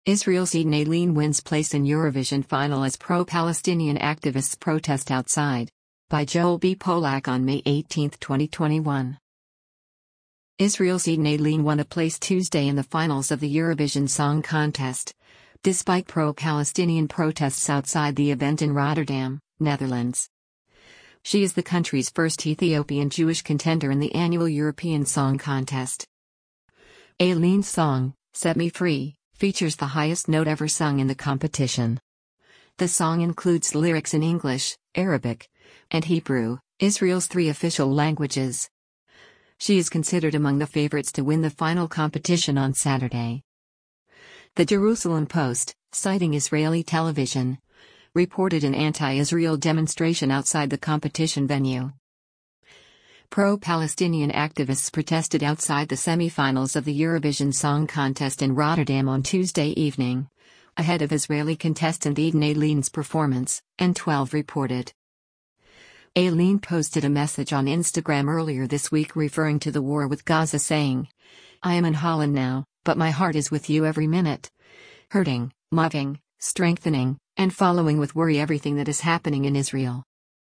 Israel's Eden Aileen wins place in Eurovision final as pro-Palestinian activists protest outside. By Joel B. Polak on May 18, 2021. Israel's Eden Aileen won a place Tuesday in the finals of the Eurovision Song Contest, despite pro-Palestinian protests outside the event in Rotterdam, Netherlands. She is the country's first Ethiopian Jewish contender in the annual European Song Contest. Aileen's song, Set Me Free, features the highest note ever sung in the competition. The song includes lyrics in English, Arabic, and Hebrew, Israel's three official languages. She is considered among the favorites to win the final competition on Saturday. The Jerusalem Post, citing Israeli television, reported an anti-Israel demonstration outside the competition venue. Pro-Palestinian activists protested outside the semi-finals of the Eurovision Song Contest in Rotterdam on Tuesday evening, ahead of Israeli contestant Eden Aileen's performance, N12 reported. Aileen posted a message on Instagram earlier this week referring to the war with Gaza, saying, "I am in Holland now, but my heart is with you every minute. Hurting, loving, strengthening, and following with worry everything that is happening in Israel."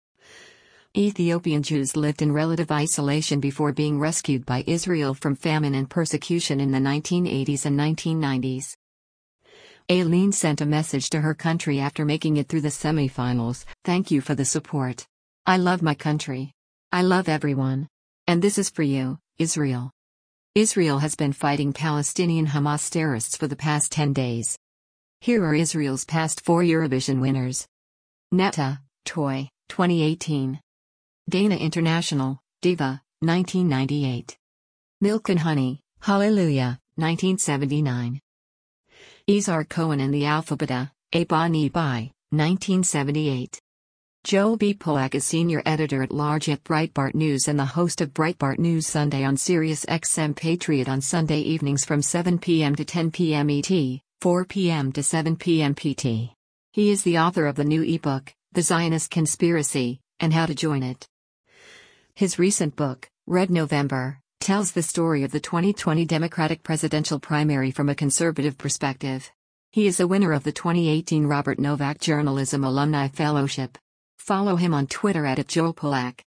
Ethiopian Jews lived in relative isolation before being rescued by Israel from famine and persecution in the 1980s and 1990s. Aileen sent a message to her country after making it through the semi-finals. "Thank you for the support. I love my country. I love everyone. And this is for you, Israel." Israel has been fighting Palestinian Hamas terrorists for the past 10 days. Here are Israel's past 4 Eurovision winners. Netta, Toy, 2018. Dana International, Diva, 1998. Milk and Honey, Hallelujah, 1979. Izhar Cohen and the Alphabeta, Ebony By, 1978. Joel B. Polak is senior editor-at-large at Breitbart News and the host of Breitbart News Sunday on Sirius XM Patriot on Sunday evenings from 7 p.m. to 10 p.m. ET, 4 p.m. to 7 p.m. PT. He is the author of the new ebook, The Zionist Conspiracy, and How to Join It. His recent book, Red November, tells the story of the 2020 Democratic presidential primary from a conservative perspective. He is a winner of the 2018 Robert Novak Journalism Alumni Fellowship. Follow him on Twitter @JoelPolak.